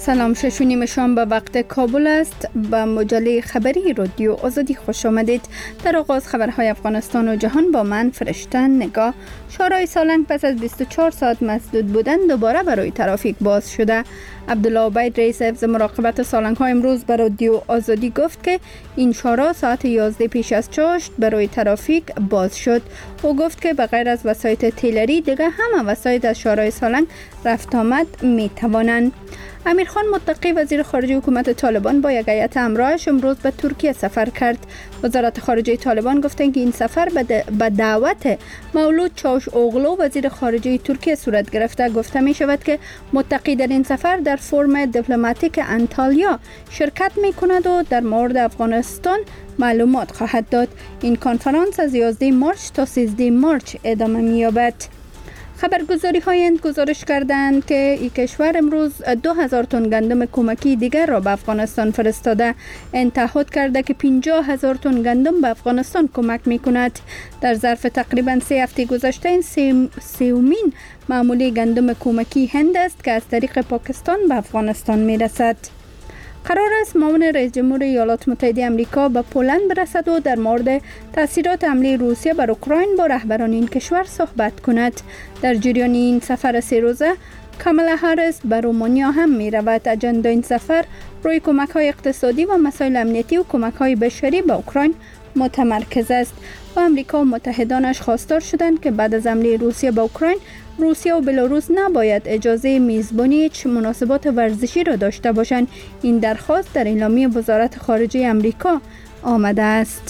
سلام، 6:30 شام به وقت کابل است. به مجله خبری رادیو آزادی خوش آمدید. در آغاز خبرهای افغانستان و جهان با من فرشته نگاه. شورای سالنگ پس از 24 ساعت مسدود بودن دوباره برای ترافیک باز شده. عبدالله عبید رئیس حفظ مراقبت سالنگ ها امروز به رادیو آزادی گفت که این شورا ساعت 11 پیش از چاشت برای ترافیک باز شد. او گفت که بغیر از وسایط تیلری دیگه همه وسایط از شورای سالنگ رفت آمد می توانند. امیرخان متقی وزیر خارجه حکومت طالبان با یک هیئت همراهش امروز به ترکیه سفر کرد. وزارت خارجه طالبان گفتند که این سفر به دعوت مولود چاوش اوغلو وزیر خارجه ترکیه صورت گرفته. گفته می شود که متقی در این سفر در فرم دیپلماتیک انتالیا شرکت می کند و در مورد افغانستان معلومات خواهد داد. این کنفرانس از 11 مارچ تا 13 مارچ ادامه می یابد. خبرگزاری های هند گزارش کردند که این کشور امروز 2000 تن گندم کمکی دیگر را به افغانستان فرستاده. هند تعهد کرده که 50,000 تن گندم به افغانستان کمک می کند. در ظرف تقریبا 3 هفته گذشته این سومین معمولی گندم کمکی هند است که از طریق پاکستان به افغانستان می رسد. قرار است معاون رئیس جمهور ایالات متحده آمریکا به پولند برسد و در مورد تاثیرات حمله روسیه بر اوکراین با رهبران این کشور صحبت کند. در جریان این سفر 3 روزه کامالا هاریس به رومانیا هم می رود. اجندا این سفر روی کمک های اقتصادی و مسائل امنیتی و کمک های بشری به اوکراین متمرکز است. و آمریکا و متحدانش خواستار شدند که بعد از حمله روسیه به اوکراین، روسیه و بلاروس نباید اجازه میزبانی هیچ مناسبات ورزشی را داشته باشند. این درخواست در اعلامیه وزارت خارجه آمریکا آمده است.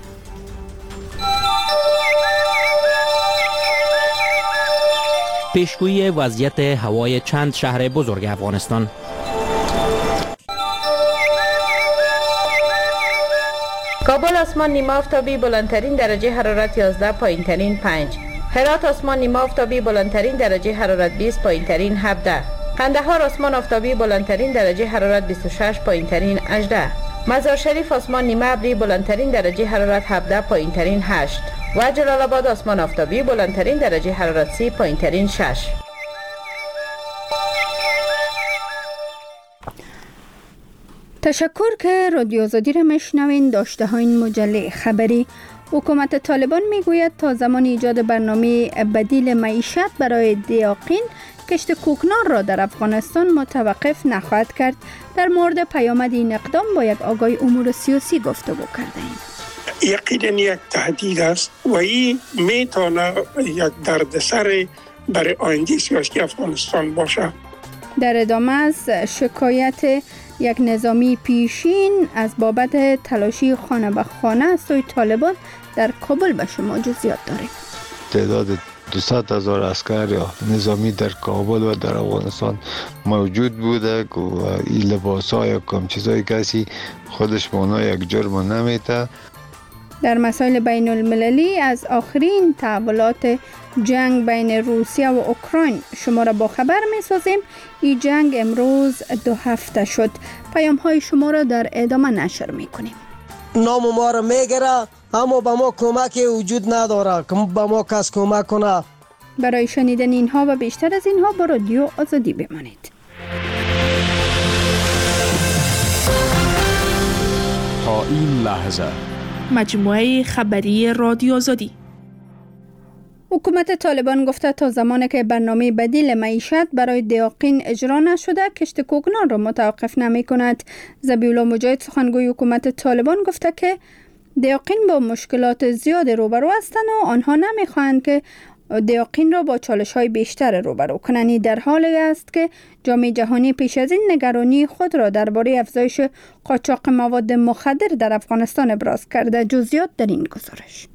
پیشگویی وضعیت هوای چند شهر بزرگ افغانستان. کابل آسمان نیمه آفتابی، بلندترین درجه حرارت 11، پایینترین 5. هرات آسمان نیمه آفتابی، بلندترین درجه حرارت 20، پایینترین 17. قندهار آسمان آفتابی، بلندترین درجه حرارت 26، پایینترین 18. مزار شریف آسمان نیمه ابری، بلندترین درجه حرارت 17، پایینترین 8. و جلال آباد آسمان آفتابی، بلندترین درجه حرارت 30، پایینترین 6. تشکر که رادیو آزادی را میشنوین. داشته ها این مجله خبری. حکومت طالبان میگوید تا زمان ایجاد برنامه بدیل معیشت برای دیاقین، کشت کوکنار را در افغانستان متوقف نخواهد کرد. در مورد پیامد این اقدام با یک آگاه امور سیاسی گفتگو کردیم. یقینا یک تهدید است و این میتونه یک دردسر برای آینده سیاسی افغانستان باشه. در ادامه از شکایت یک نظامی پیشین از بابت تلاشی خانه به خانه از سوی طالبان در کابل به شما جزئیات داریم. تعداد 200,000 عسکر یا نظامی در کابل و در افغانستان موجود بوده که این لباس‌ها یا کم چیزای کسی خودش به اونا یک جرم نمیته. در مسائل بین المللی از آخرین تحولات جنگ بین روسیه و اوکراین شما را با خبر می سازیم. این جنگ امروز 2 هفته شد. پیام های شما را در ادامه نشر می کنیم. نام ما را میگیره اما به ما کمکی وجود نداره که به ما کس کمک کنه. برای شنیدن اینها و بیشتر از اینها با رادیو آزادی بمانید. تا این لحظه مجموعه خبری رادیو آزادی. حکومت طالبان گفته تا زمانی که برنامه بدیل معیشت برای دیاقین اجرا نشده، کشت کوکنار را متوقف نمی کند. ذبیحالله مجاهد سخنگوی حکومت طالبان گفته که دیاقین با مشکلات زیاد روبرو هستند و آنها نمی خواهند که دیاقین را با چالش‌های بیشتر روبرو کنند. در حالی است که جامعه جهانی پیش از این نگرانی خود را درباره افزایش قاچاق مواد مخدر در افغانستان ابراز کرده. جزئیات در این گزارش.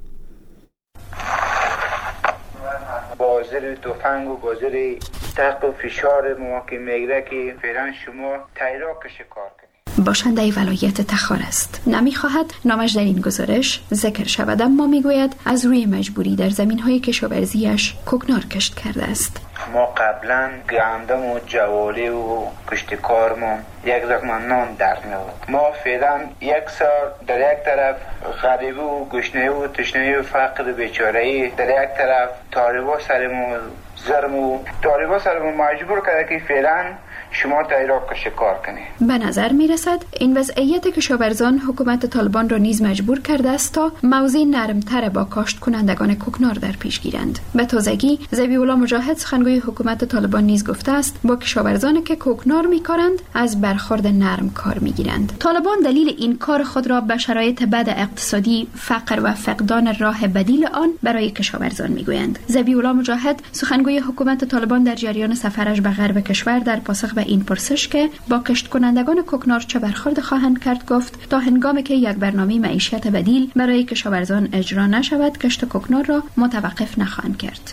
بازار تفنگ و بازار تحت فشار ما که میگره که فعلا شما تایراکش کار کنید. باشنده ولایت تخار است. نمیخواهد نامش در این گزارش ذکر شود، اما میگوید از روی مجبوری در زمین‌های کشاورزیش کوکنار کشت کرده است. ما قبلا گندم و جواله و کشت کارمون یک زخم نان در نبود. ما فعلا یک سال در یک طرف غریبه و گشنه و تشنه و فقر بیچاره‌ای، در یک طرف طالبا سرمون مجبور کرده که فعلا شما در عراق شکار کنید. به نظر می رسد این وضعیت کشاورزان حکومت طالبان را نیز مجبور کرده است تا موضع نرمتر با کاشت کنندگان کوکنار در پیش گیرند. به تازگی ذبیح الله مجاهد سخنگوی حکومت طالبان نیز گفته است با کشاورزان که کوکنار می کارند از برخورد نرم کار می گیرند. طالبان دلیل این کار خود را به شرایط بد اقتصادی، فقر و فقدان راه بدیل آن برای کشاورزان می گویند. ذبیح الله مجاهد سخنگوی حکومت طالبان در جریان سفرش به غرب کشور در پاسخ به این پرسش که با کشت کنندگان کوکنار چه برخورد خواهند کرد گفت تا هنگامی که یک برنامه معیشت بدیل برای کشاورزان اجرا نشود کشت کوکنار را متوقف نخواهند کرد.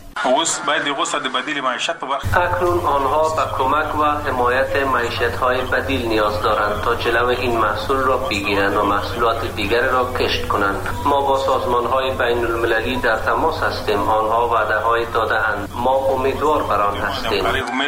اکنون آنها به کمک و حمایت معیشت‌های بدیل نیاز دارند تا جلو این محصول را بگیرند و محصولات دیگر را کشت کنند. ما با سازمان‌های بین‌المللی در تماس هستیم. آنها وعده‌های داده‌اند. ما امیدوار بر آن هستیم.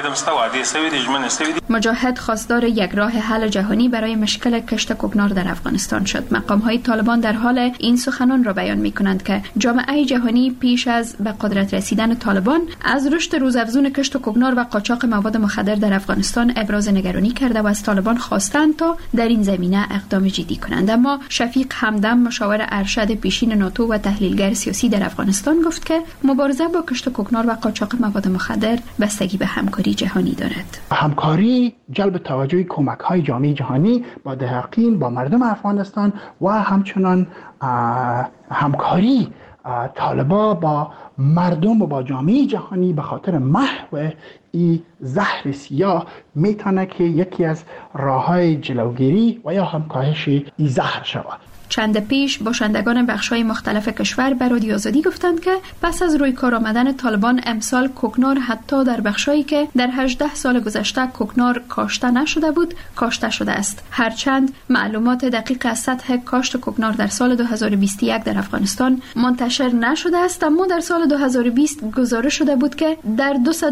مجاهد خواستار یک راه حل جهانی برای مشکل کشت کوکنار در افغانستان شد. مقام‌های طالبان در حال این سخنان را بیان می‌کنند که جامعه جهانی پیش از به قدرت رسیدن طالبان از رشد روزافزون کشت کوکنار و قاچاق مواد مخدر در افغانستان ابراز نگرانی کرده و از طالبان خواستند تا در این زمینه اقدام جدی کنند. اما شفیق همدم مشاور ارشد پیشین ناتو و تحلیلگر سیاسی در افغانستان گفت که مبارزه با کشت کوکنار و قاچاق مواد مخدر بستگی به همکاری جهانی دارد. همکاری جلب توجه کمک‌های جامعه جهانی با دقیقین با مردم افغانستان و همچنان همکاری طالبا با مردم و با جامعه جهانی به خاطر محو این زهر سیاه میتونه که یکی از راه‌های جلوگیری و یا هم کاهش این زهر شود. چند پیش باشندگان بخش‌های مختلف کشور به رادیو آزادی گفتند که پس از روی کار آمدن طالبان امسال کوکنار حتی در بخشایی که در 18 سال گذشته کوکنار کاشته نشده بود کاشته شده است. هرچند معلومات دقیق از سطح کاشت کوکنار در سال 2021 در افغانستان منتشر نشده است، اما در سال 2020 گزارش شده بود که در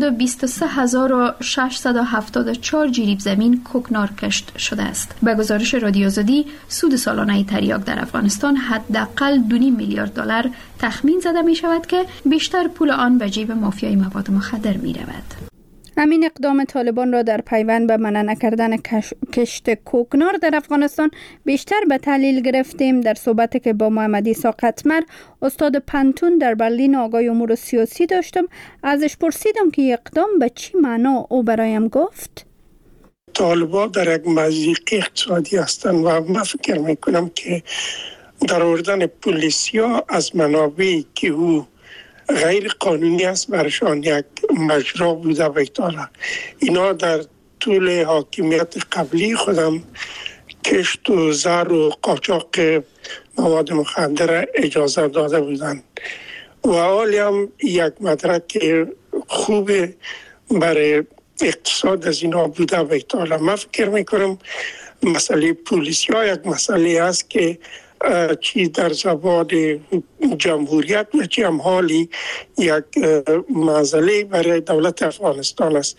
223674 جریب زمین کوکنار کشت شده است. به گزارش رادیو آزادی سود سالانه تریاک در افغانستان حداقل 2.5 میلیارد دلار تخمین زده می شود که بیشتر پول آن به جیب مافیای مواد مخدر می رود. همین اقدام طالبان را در پیوند به منع نکردن کشت کوکنار در افغانستان بیشتر به تحلیل گرفتیم. در صحبتی که با محمد عیسی قطمر استاد پنتون در برلین آقای امور سیاسی داشتم، ازش پرسیدم که اقدام به چی معنا او برایم گفت. طالبان در یک مضیق اقتصادی هستند و من فکر میکنم که در آوردن پلیسیا از منابعی که او غیر قانونی است برشان یک مجرا بوده و ایتالا. اینا در طول حاکمیت قبلی خودم کشت و زر و قاچاق مواد مخدر اجازه داده بودند و حالی هم یک مدرک خوب برای اقتصاد از اینا بوده و ایتالا. من فکر میکنم مسئله پولیسیا یک مسئله است که چی در زبان جمهوریت و چی هم حالی یک مسئله برای دولت افغانستان است.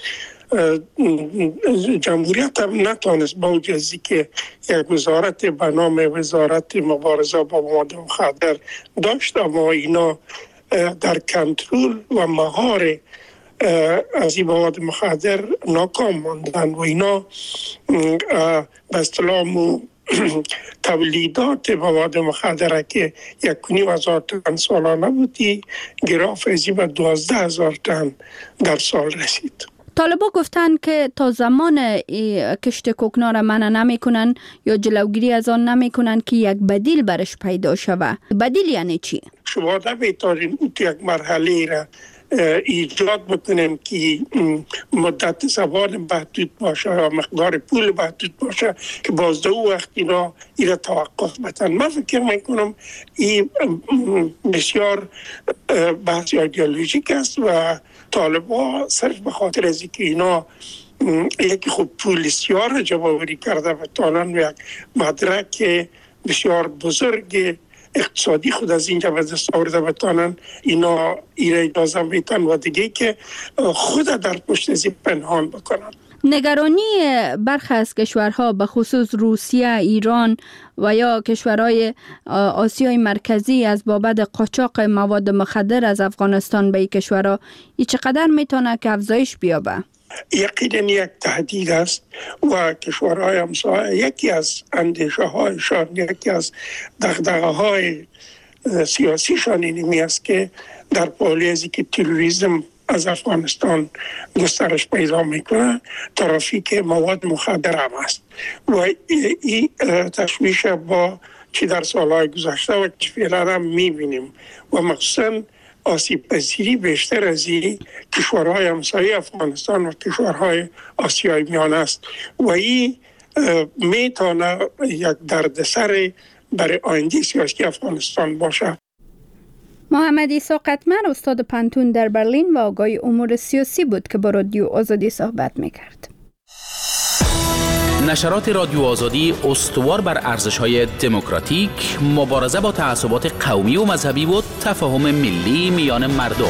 جمهوریت هم نتانست با وجودی که یک وزارت به نام وزارت مبارزه با مواد مخدر داشت، اما اینا در کنترل و مهار از این مواد مخدر ناکام ماندن و اینا به اصطلاح تولیدات مواد مخدر که 1,500 تن سالانه بودی گراف ازی به 12,000 تن در سال رسید. طالبان گفتن که تا زمان کشت کوکنار منع نمیکنن یا جلوگیری از آن نمیکنن که یک بدیل برش پیدا شود. بدیل یعنی چی؟ شما نمیتونین یک مرحله را ایجاد بکنیم که مدت زمان محدود باشه یا مقدار پول محدود باشه که باز دو وقت اینا توقف بدن. من فکر میکنم این بسیار بحث ایدئولوژیک است و طالبان صرف به خاطر از اینکه اینا یکی خوب پولیسیا را جمع‌آوری کرده و تانن یک مدرک بسیار بزرگ اقتصادی خود از اینجا به دست آورده بتانن اینا ایره اجازه میتن و دیگه که خود در پشت از پنهان بکنن. نگرانی برخی از کشورها به خصوص روسیه، ایران و یا کشورهای آسیای مرکزی از بابت قاچاق مواد مخدر از افغانستان به این کشورها چقدر میتونه که افزایش بیابه؟ یقینا یک تهدید است و کشورهای همسایه یکی از اندیشه هایشان، یکی از دغدغه های سیاسیشان اینمی است که در پالیزی که تروریسم از افغانستان گسترش پیدا میکنه، ترافیک مواد مخدر هم است و این تشویش با چی در سالهای گذشته و چی فعلا هم میبینیم و مخصوصا آسیب پذیری بیشتر از این کشورهای همسایه افغانستان و کشورهای آسیای میانه است و این میتونه یک دردسر برای آینده سیاسی افغانستان باشه. محمد عیسی قطمر استاد پانتون در برلین و آگاه امور سیاسی بود که با رادیو آزادی صحبت میکرد. نشرات رادیو آزادی استوار بر ارزش‌های دموکراتیک، مبارزه با تعصبات قومی و مذهبی و تفاهم ملی میان مردم.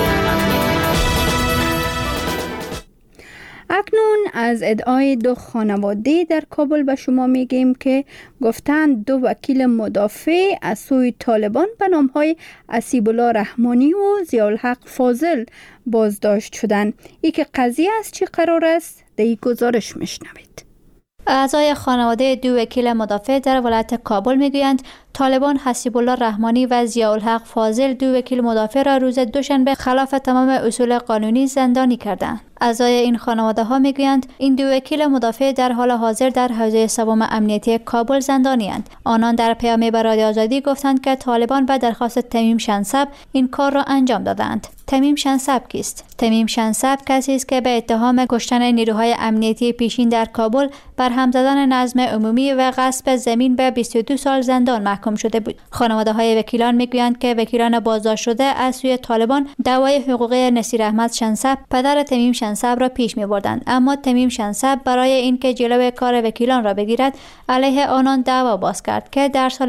اکنون از ادعای 2 خانواده در کابل به شما میگیم که گفتند 2 وکیل مدافع از سوی طالبان به نامهای اسیب الله رحمانی و ضیاءالحق فاضل بازداشت شدند. ای که قضیه از چی قرار است؟ در این گزارش میشنوید. اعضای خانواده 2 وکیل مدافع در ولایت کابل میگویند طالبان حسیب الله رحمانی و ضیاءالحق فاضل 2 وکیل مدافع را روز دوشنبه خلاف تمام اصول قانونی زندانی کردند. اعضای این خانواده ها میگویند این 2 وکیل مدافع در حال حاضر در حوزه سوم امنیتی کابل زندانی اند. آنان در پیامی به رادیو آزادی گفتند که طالبان به درخواست تمیم شنسب این کار را انجام دادند. تمیم شنسب کیست؟ تمیم شنسب کسی است که به اتهام کشتن نیروهای امنیتی پیشین در کابل، برهم زدن نظم عمومی و غصب زمین به 22 سال زندان محکوم شده بود. خانواده های وکیلان میگویند که وکیلان بازداشت شده از سوی طالبان دعوای حقوقی نصیر احمد شنسب پدر تمیم شنسب را پیش می‌بردند، اما تمیم شنسب برای اینکه جلوی کار وکیلان را بگیرد علیه آنان دعوا باز کرد که در سال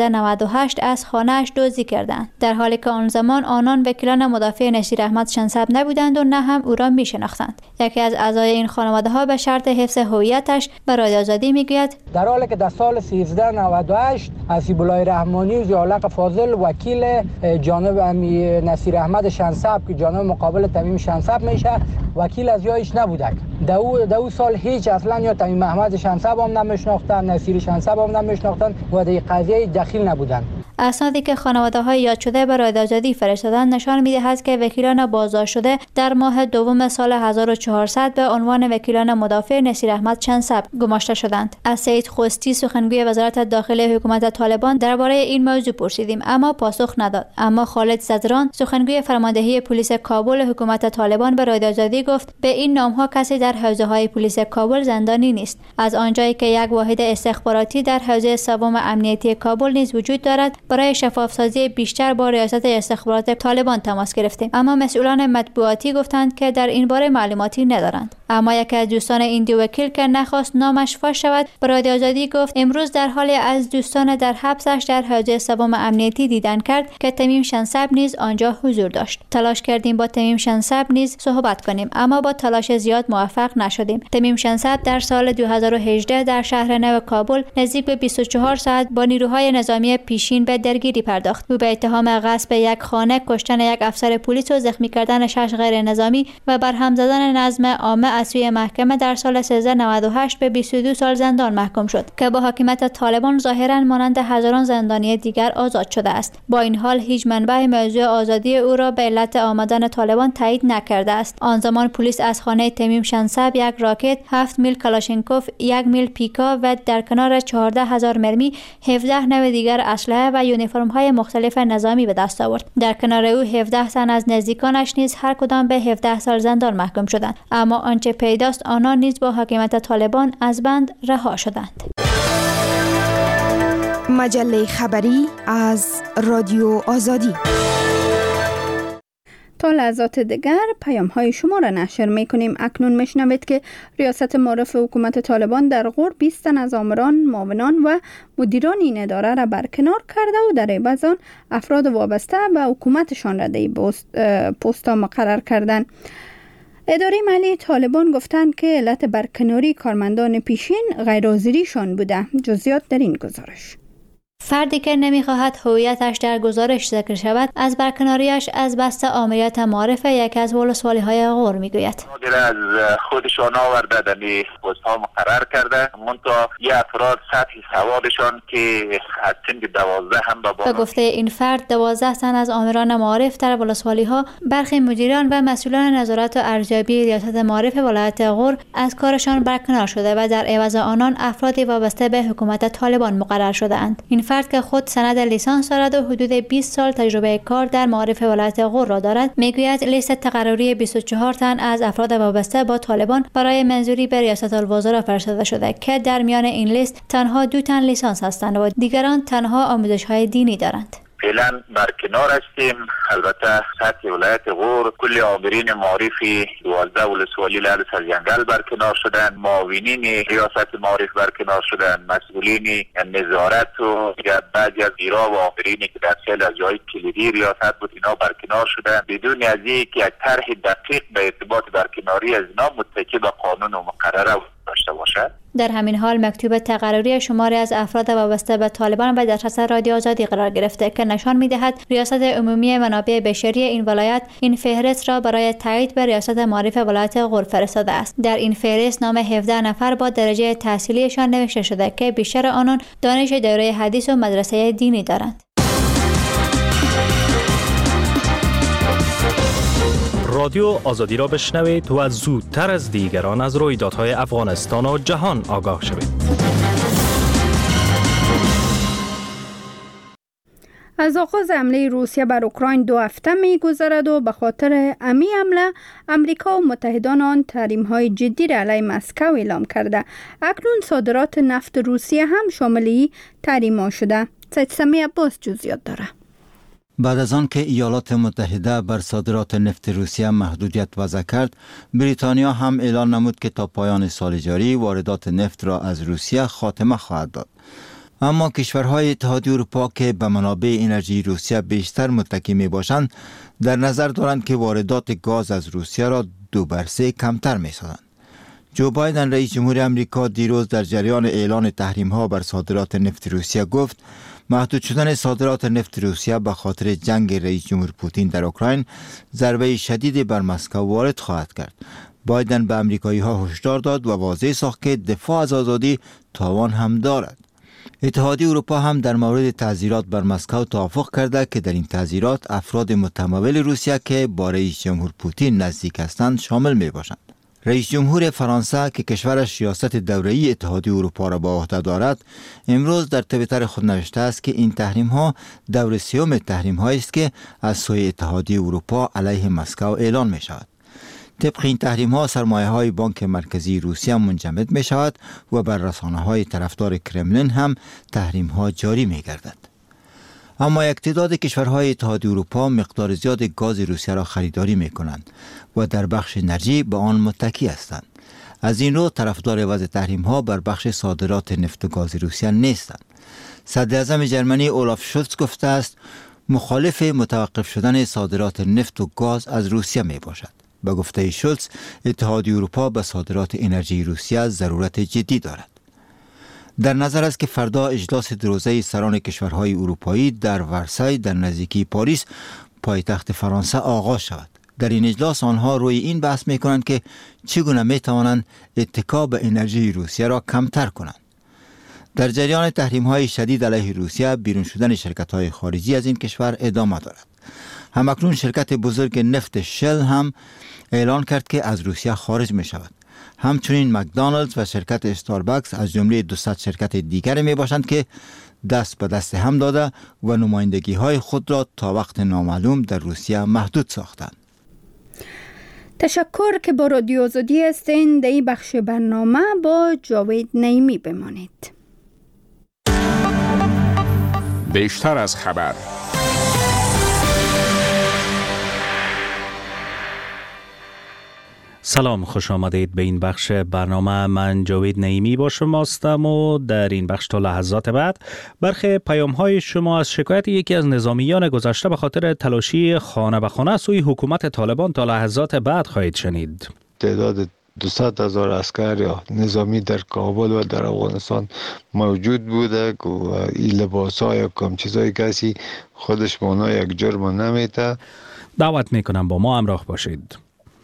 1398 از خانه‌اش دزدی کردند، در حالی که آن زمان آنان وکیلان مدافع نصیر احمد شنسب نبودند و نه هم او را می‌شناختند. یکی از اعضای این خانواده ها به شرط حفظ هویتش به رادیو آزادی میگوید در حالی که در سال 1398 حسیب الله رحمانی و ضیاءالحق فاضل وکیل جانب نصیر احمد شنسب که جانب مقابل تمیم شنسب میشه وکیل از یایش نبوده. دو سال هیچ اصلا یا تمیم احمد شنسب هم نمیشناختن، نصیر شنسب هم نمیشناختن و در قضیه دخیل نبودن. اسنادی که خانواده های یاد شده به رادیو آزادی فرستادند نشان می‌دهد که وکیلان بازداشت شده در ماه دوم سال 1400 به عنوان وکیلان مدافع نصیر احمد شنسب گماشته شدند. از سید خوستی سخنگوی وزارت داخلی حکومت طالبان درباره این موضوع پرسیدیم اما پاسخ نداد. اما خالد زدران سخنگوی فرماندهی پلیس کابل حکومت طالبان به رادیو آزادی گفت به این نام‌ها کسی در حوزه‌های پلیس کابل زندانی نیست. از آنجایی که یک واحد استخباراتی در حوزه سوم امنیتی کابل نیز وجود دارد، برای شفافسازی بیشتر با ریاست استخبارات طالبان تماس گرفتیم، اما مسئولان مطبوعاتی گفتند که در این باره معلوماتی ندارند. اما یکی از دوستان این 2 وکیل که نخواست نامش فاش شود به رادیو آزادی گفت امروز در حالی از دوستان در حبسش در حوزه سوم امنیتی دیدن کرد که تمیم شنسب نیز آنجا حضور داشت. تلاش کردیم با تمیم شنسب نیز صحبت کنیم اما با تلاش زیاد موفق نشدیم. تمیم شنسب در سال 2018 در شهر نو کابل نزدیک به 24 ساعت با نیروهای نظامی پیشین به درگیری پرداخت. او به اتهام غصب یک خانه، کشتن یک افسر پلیس و زخمی کردن 6 غیر نظامی و برهم زدن نظم عامه از سوی محکمه در سال 1398 به 22 سال زندان محکوم شد که با حاکمیت طالبان ظاهرا مانند هزاران زندانی دیگر آزاد شده است. با این حال هیچ منبع موضوع آزادی او را به علت آمدن طالبان تایید نکرده است. آن زمان پلیس از خانه تمیم شنسب 1 راکت، 7 میل کلاشینکوف، 1 میل پیکا و در کنار 14,000 مرمی 17 نوع دیگر اسلحه و یونیفرم های مختلف نظامی به دست آورد. در کنار او 17 تن از نزدیکانش نیز هر کدام به 17 سال زندان محکوم شدند، اما آنچه پیداست آنان نیز با حاکمیت طالبان از بند رها شدند. مجله خبری از رادیو آزادی. تا لحظات دیگر پیام های شما را نشر می کنیم. اکنون میشنوید که ریاست معرف حکومت طالبان در غور 20 تن از آمران، معاونان و مدیران این اداره را برکنار کرده و در عوض آن افراد وابسته به حکومتشان را در پست‌ها مقرر کردند. اداره مالی طالبان گفتند که علت برکناری کارمندان پیشین غیرحاضریشان بوده. جزئیات در این گزارش. فردی که نمیخواهد هویتش در گزارش ذکر شود از برکناریش از بست آمریت معارف یک از ولسوالی‌های غور میگوید. مدیر از خودشان آورده دمی پست‌ها مقرر کرده، منتها یه افراد سطح سوادشان که از سن 12 هم به گفته این فرد 12 تن از آمران معارف در ولسوالی‌ها برخی مدیران و مسئولان نظارت و ارزیابی ریاست معارف ولایت غور از کارشان برکنار شده و در عوض آنان افرادی وابسته به حکومت طالبان مقرر شده‌اند. این فرد که خود سند لیسانس دارد و حدود 20 سال تجربه کار در معارف ولایت غور را دارد، میگوید لیست تقرری 24 تن از افراد وابسته با طالبان برای منظوری به ریاست الوزرا فرستاده شده که در میان این لیست تنها 2 تن لیسانس هستند و دیگران تنها آموزش‌های دینی دارند. فعلا برکنار هستیم. البته سطح ولایت غور کل آمرین معارفی 12 ولسوالی لعل سرجنگل برکنار شدن، معاونین ریاست معارف برکنار شدن، مسئولین نظارت و بعضی از ایرا و آمرینی که در خیلی از جای کلیدی ریاست بود اینا برکنار شدن بدون از اینکه یک طرح دقیق به ارتباط برکناری از اینا متکی به قانون و مقرره داشته باشد. در همین حال مکتوب تقرری شماری از افراد وابسته به طالبان به دسترس رادیو آزادی قرار گرفته که نشان می‌دهد ریاست عمومی منابع بشری این ولایت این فهرست را برای تایید به ریاست معارف ولایت غور فرستاده است. در این فهرست نام 17 نفر با درجه تحصیلیشان نوشته شده که بیشتر آنان دانش دوره حدیث و مدرسه دینی دارند. رادیو آزادی را بشنوید و زودتر از دیگران از رویدادهای افغانستان و جهان آگاه شوید. از آغاز حمله روسیه بر اوکراین 2 هفته می‌گذرد و به خاطر امی حمله امریکا و متحدان آن تحریم‌های جدی را علیه مسکو اعلام کرده. اکنون صادرات نفت روسیه هم شامل تحریم‌ها شده. سید سمی عباس جزئیات داره. بعد از آن که ایالات متحده بر صادرات نفت روسیه محدودیت وضع کرد، بریتانیا هم اعلان نمود که تا پایان سال جاری واردات نفت را از روسیه خاتمه خواهد داد. اما کشورهای اتحادیه اروپا که به منابع انرژی روسیه بیشتر متکی می باشند، در نظر دارند که واردات گاز از روسیه را 2 بر 3 کمتر می سازند. جو بایدن رئیس جمهور آمریکا دیروز در جریان اعلان تحریم‌ها بر صادرات نفت روسیه گفت محدود شدن صادرات نفت روسیه به خاطر جنگ رئیس جمهور پوتین در اوکراین ضربه شدیدی بر مسکو وارد خواهد کرد. بایدن به آمریکایی‌ها هشدار داد و واضح ساخت که دفاع از آزادی تاوان هم دارد. اتحادیه اروپا هم در مورد تعزیرات بر مسکو توافق کرده که در این تعزیرات افراد متمول روسیه که با رئیس جمهور پوتین نزدیک هستند شامل می باشند. رئیس جمهور فرانسه که کشورش ریاست دوره‌ای اتحادیه اروپا را به عهده دارد، امروز در توییتر خود نوشته است که این تحریم‌ها دور سوم تحریم‌هایی است که از سوی اتحادیه اروپا علیه مسکو اعلان می شود. طبق این تحریم‌ها سرمایه‌های بانک مرکزی روسیه منجمد می شود و بر رسانه‌های طرفدار کرملین هم تحریم‌ها جاری می گردد. اما یک تعداد کشورهای اتحادیه اروپا مقدار زیاد گاز روسیه را خریداری می کنند و در بخش انرژی به آن متکی هستند. از این رو طرفدار وضع تحریم‌ها بر بخش صادرات نفت و گاز روسیه نیستند. صدر اعظم جرمنی اولاف شولز گفته است مخالف متوقف شدن صادرات نفت و گاز از روسیه می باشد. به گفته شولز اتحادیه اروپا به صادرات انرژی روسیه ضرورت جدی دارد. در نظر است که فردا اجلاس 2 روزه سران کشورهای اروپایی در ورسای در نزدیکی پاریس پایتخت فرانسه آغاز شود. در این اجلاس آنها روی این بحث می کنند که چگونه می توانند اتکا به انرژی روسیه را کمتر کنند. در جریان تحریم‌های شدید علیه روسیه بیرون شدن شرکت‌های خارجی از این کشور ادامه دارد. همکنون شرکت بزرگ نفت شل هم اعلان کرد که از روسیه خارج می شود. همچنین مکدونالدز و شرکت استاربکس از جمله 200 شرکت دیگر می باشند که دست به دست هم داده و نمایندگی های خود را تا وقت نامعلوم در روسیه محدود ساختند. تشکر که با رادیو آزادی هستین. در این بخش برنامه با جاوید نعیمی بمانید. بیشتر از خبر. سلام، خوش آمدید به این بخش برنامه. من جاوید نعیمی با شما هستم و در این بخش تا لحظات بعد برخی پیام‌های شما از شکایت یکی از نظامیان گذشته به خاطر تلاشی خانه به خانه سوی حکومت طالبان تا لحظات بعد خواهید شنید. تعداد 200,000 عسکر یا نظامی در کابل و در افغانستان موجود بوده که این لباس ها یا کم چیزای کسی خودش مانا یک جرم نمیته. دعوت میکنم با ما همراه باشید.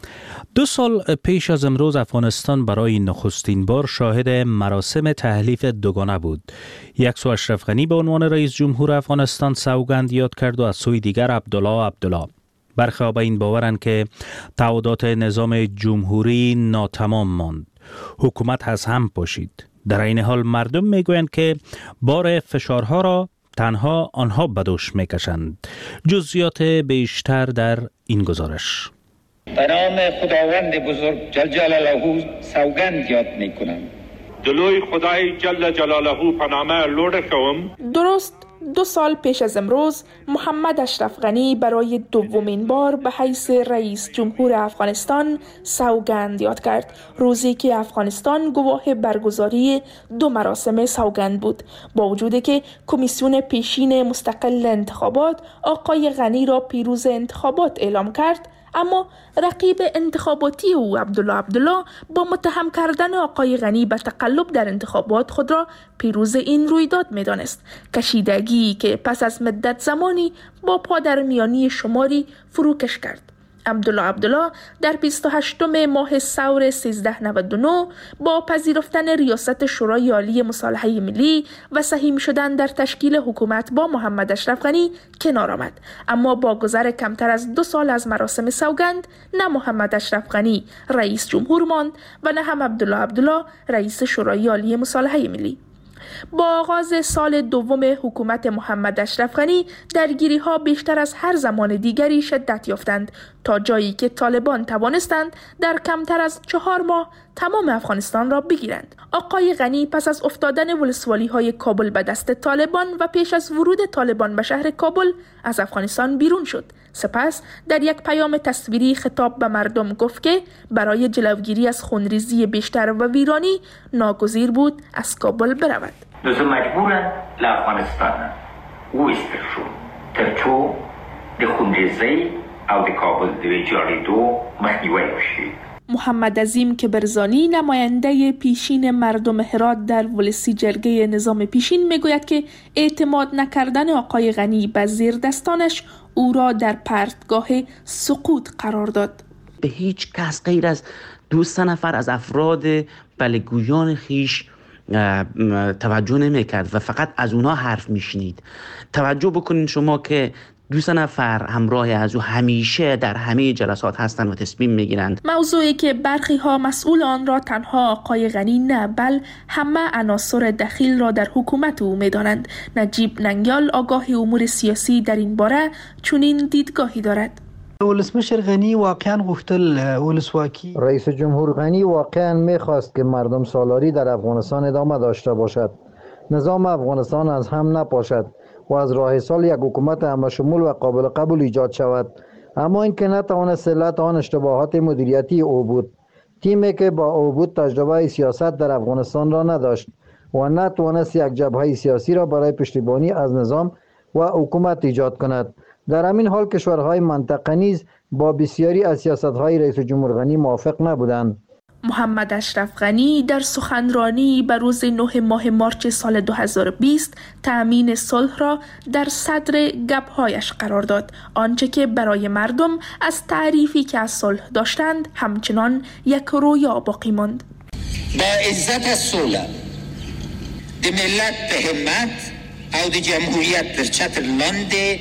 2 سال پیش از امروز افغانستان برای نخستین بار شاهد مراسم تحلیف دوگانه بود. یک سو اشرف غنی به عنوان رئیس جمهور افغانستان سوگند یاد کرد و از سوی دیگر عبدالله. برخی به این باورند که تعهدات نظام جمهوری ناتمام ماند. حکومت از هم پاشید. در این حال مردم میگویند که بار فشارها را تنها آنها به دوش میکشند. جزئیات بیشتر در این گزارش. به نام خداوند بزرگ جل جلاله سوگند یاد میکنم. جلوی خدای جل جلاله پنامه لوده کوم. درست 2 سال پیش از امروز محمد اشرف غنی برای دومین بار به حیث رئیس جمهور افغانستان سوگند یاد کرد، روزی که افغانستان گواه برگزاری 2 مراسم سوگند بود. با وجودی که کمیسیون پیشین مستقل انتخابات آقای غنی را پیروز انتخابات اعلام کرد، اما رقیب انتخاباتی او عبدالله با متهم کردن آقای غنی به تقلب در انتخابات خود را پیروز این رویداد می‌دانست. کشیدگی که پس از مدت زمانی با پادرمیانی شماری فروکش کرد. عبدالله در 28 ماه ثور 1399 با پذیرفتن ریاست شورای عالی مصالحه ملی و سهیم شدن در تشکیل حکومت با محمد اشرف غنی کنار آمد. اما با گذر کمتر از 2 سال از مراسم سوگند، نه محمد اشرف غنی رئیس جمهور ماند و نه هم عبدالله رئیس شورای عالی مصالحه ملی. با آغاز سال دوم حکومت محمد اشرف غنی درگیری‌ها بیشتر از هر زمان دیگری شدت یافتند تا جایی که طالبان توانستند در کمتر از 4 ماه تمام افغانستان را بگیرند. آقای غنی پس از افتادن ولسوالی‌های کابل به دست طالبان و پیش از ورود طالبان به شهر کابل از افغانستان بیرون شد. سپس در یک پیام تصویری خطاب به مردم گفت که برای جلوگیری از خونریزی بیشتر و ویرانی ناگزیر بود از کابل برود. دوزه مجبورن لافغانستان او استرشو ترچو ده خونریزی او ده کابل ده جاریدو مخنیوی بشید. محمد عظیم کبرزانی نماینده پیشین مردم هرات در ولسی جرگه نظام پیشین میگوید که اعتماد نکردن آقای غنی به زیر دستانش او را در پرتگاه سقوط قرار داد. به هیچ کس غیر از 2 نفر از افراد بلگویان خیش توجه نمی کرد و فقط از اونها حرف میشنید. توجه بکنین شما که 2 نفر همراه از او همیشه در همه جلسات هستند و تصمیم میگیرند. موضوعی که برخی ها مسئول آن را تنها آقای غنی نه بل همه عناصر دخیل را در حکومت او میدانند. نجیب ننگیال آگاه امور سیاسی در این باره چنین دیدگاهی دارد. ولسمشر غنی واقعا گفتل ولسواکی. رئیس جمهور غنی واقعا میخواست که مردم سالاری در افغانستان ادامه داشته باشد، نظام افغانستان از هم نپاشد و از راه سال یک حکومت همشمول و قابل قبول ایجاد شود. اما این که نتوانست علت آن اشتباهات مدیریتی او بود. تیمی که با او بود تجربه سیاست در افغانستان را نداشت و نتوانست یک جبهه سیاسی را برای پشتیبانی از نظام و حکومت ایجاد کند. در همین حال کشورهای منطقه نیز با بسیاری از سیاست‌های رئیس جمهور غنی موافق نبودند. محمد اشرف غنی در سخنرانی به روز 9 ماه مارچ سال 2020 تأمین صلح را در صدر گپ‌هایش قرار داد، آنچه که برای مردم از تعریفی که از صلح داشتند همچنان یک رویا باقی ماند. با عزت از صلح د ملت به همت او د جمهوریت در چتر لاندې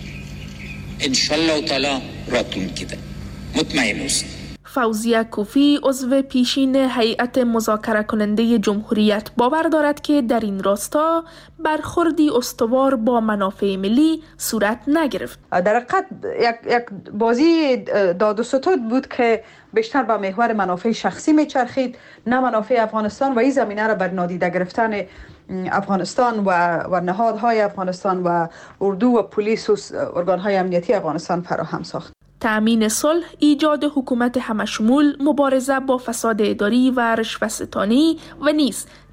انشالله تعالی راتون کده مطمئن است. فوزیه کوفی عضو پیشین هیئت مذاکره کننده جمهوریت باور دارد که در این راستا برخوردی استوار با منافع ملی صورت نگرفت. در حقیقت یک بازی داد و ستد بود که بیشتر با محور منافع شخصی میچرخید، نه منافع افغانستان، و این زمینه را بر نادیده گرفتن افغانستان و نهادهای افغانستان و اردو و پلیس و ارگانهای امنیتی افغانستان فراهم ساخت. تأمین صلح، ایجاد حکومت همشمول، مبارزه با فساد اداری و رشوه‌ستانی و نیز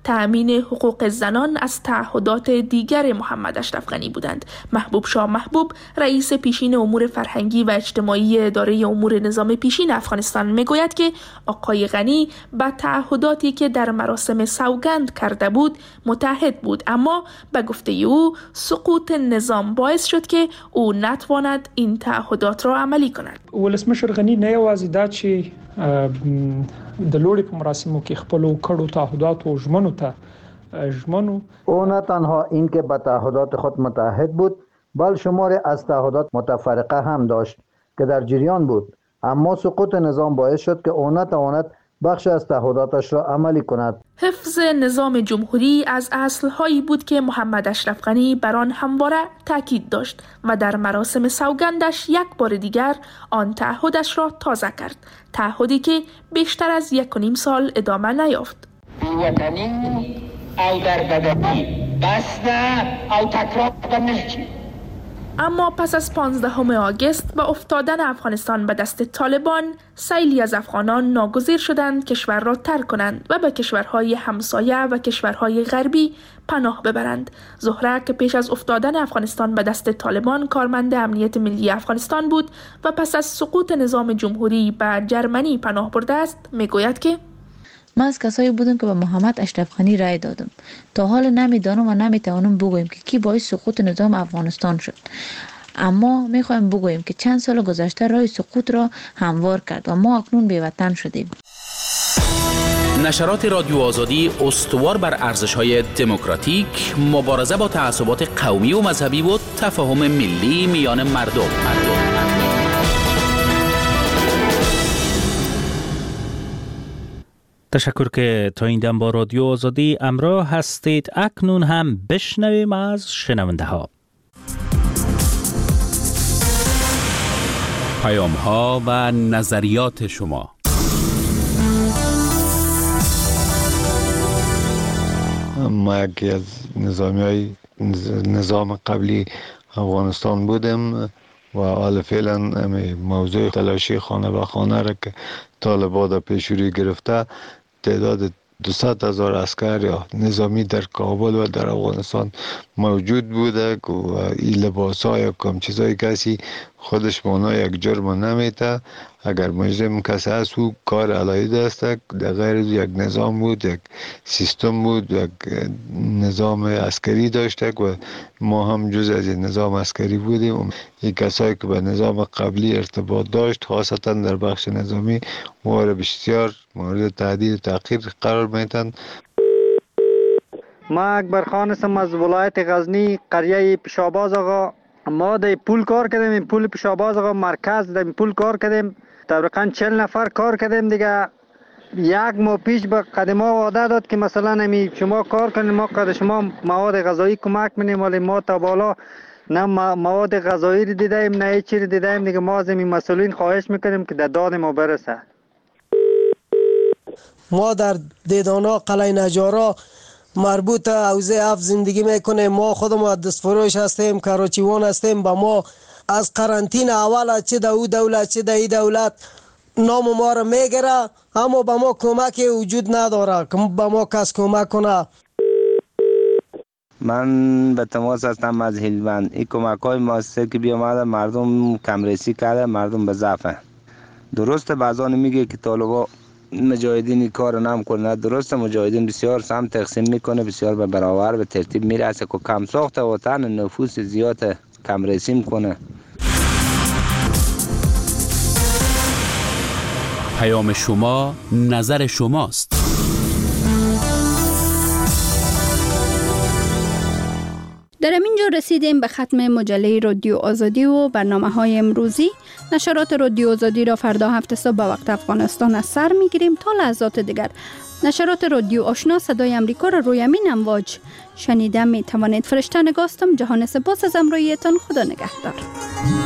تأمین حقوق زنان از تعهدات دیگر محمد اشرف غنی بودند. محبوب شاه محبوب، رئیس پیشین امور فرهنگی و اجتماعی اداره امور نظام پیشین افغانستان میگوید که آقای غنی با تعهداتی که در مراسم سوگند کرده بود متحد بود، اما به گفته او سقوط نظام باعث شد که او نتواند این تعهدات را عملی کند. ولسمشر غنی نه یوازې دا چې د لوړې په مراسمو کې خپلو کړو تعهدات او ژمنو او نه تنها این که به تعهدات خود متحد بود، بل شماری از تعهدات متفرقه هم داشت که در جریان بود، اما سقوط نظام باعث شد که او نتواند بخش از تعهداتش را عملی کند. حفظ نظام جمهوری از اصلهایی بود که محمد اشرف غنی بر آن همواره تاکید داشت و در مراسم سوگندش یک بار دیگر آن تعهدش را تازه کرد، تعهدی که بیشتر از 1.5 سال ادامه نیافت. بی‌وطنی او دردگری بس نه او تکرار نمی‌شود. اما پس از 15 آگوست با افتادن افغانستان به دست طالبان، سیلی از افغانان ناگزیر شدند کشور را ترک کنند و به کشورهای همسایه و کشورهای غربی پناه ببرند. زهره که پیش از افتادن افغانستان به دست طالبان کارمند امنیت ملی افغانستان بود و پس از سقوط نظام جمهوری به جرمنی پناه برده است، میگوید که من از کسایی بودم که به محمد اشرف غنی رای دادم. تا حال نمیدانم و نمیتوانم بگویم که کی باعث سقوط نظام افغانستان شد، اما میخوایم بگوییم که چند سال گذشته راه سقوط را هموار کرد و ما اکنون بی‌وطن شدیم. نشرات رادیو آزادی استوار بر ارزش‌های دموکراتیک، مبارزه با تعصبات قومی و مذهبی و تفاهم ملی میان مردم. تشکر که تا این دم با رادیو آزادی همراه هستید. اکنون هم بشنویم از شنونده ها. پیام ها و نظریات شما. ما یکی از نظام قبلی افغانستان بودم و حال فعلا موضوع تلاشی خانه به خانه را که طالبان در پیشروی گرفته، تعداد 200,000 عسکر یا نظامی در کابل و در افغانستان موجود بوده و این لباس ها یا کم چیزای کسی خودش مانا یک جرم نمیته. اگر مجرم کسی هست او کار علایده است، در غیر یک نظام بود، یک سیستم بود، یک نظام عسکری داشته و ما هم جز از این نظام عسکری بودیم. این کسایی که به نظام قبلی ارتباط داشت خاصتا در بخش نظامی بسیار مورد تهدید و تحقیر قرار میتن. ما اکبر خان هستم از ولایت غزنی، قریه پیشاباز آقا. ما در پول کار کردیم، این پول پیشاباز آقا مرکز در پول کار کردیم، تقریبا 40 نفر کار کردیم دیگه. یک ماه پیش به قدما وعده داد که مثلا شما کار کنید، ما قد شما مواد غذایی کمک می‌کنیم، ولی ما تا بالا نه مواد غذایی رو دیدیم نه هیچ چیزی دیدیم دیگه. ما از این مسئولین خواهش میکنیم که در داد ما برسه. ما در دیدانا قلعه نجارا مربوط حوزه 7 زندگی میکنیم. ما خودمون دستفروش هستیم، کراچیوان هستیم. با ما از قرنطینه اول چه در او دولت چه در این دولت نام ما را میگیره، اما با ما کمکی وجود نداره که با ما کس کمک کنه. من به تماس هستم از هلوند. این کمک های ماسته که بیامده مردم کمرسی کرده، مردم به ضعفه. درسته بعضان میگه که طالبا مجاهدین کار نم کنه، درسته مجاهدین بسیار سهم تقسیم میکنه، بسیار به برابر به ترتیب میرسه که کم ساخت وطن نفوس زیاد کمرسی میکنه. پیام شما نظر شماست. در همینجا رسیدیم به ختم مجله رادیو آزادی و برنامه‌های امروزی. نشرات رادیو آزادی را فردا هفته صبح به وقت افغانستان از سر می‌گیریم تا لحظات دیگر. نشرات رادیو آشنا صدای امریکا را روی همین امواج شنیده می‌توانید. فرشته نگاستم. جهان سپاس از همراهیتان. خدا نگهدار.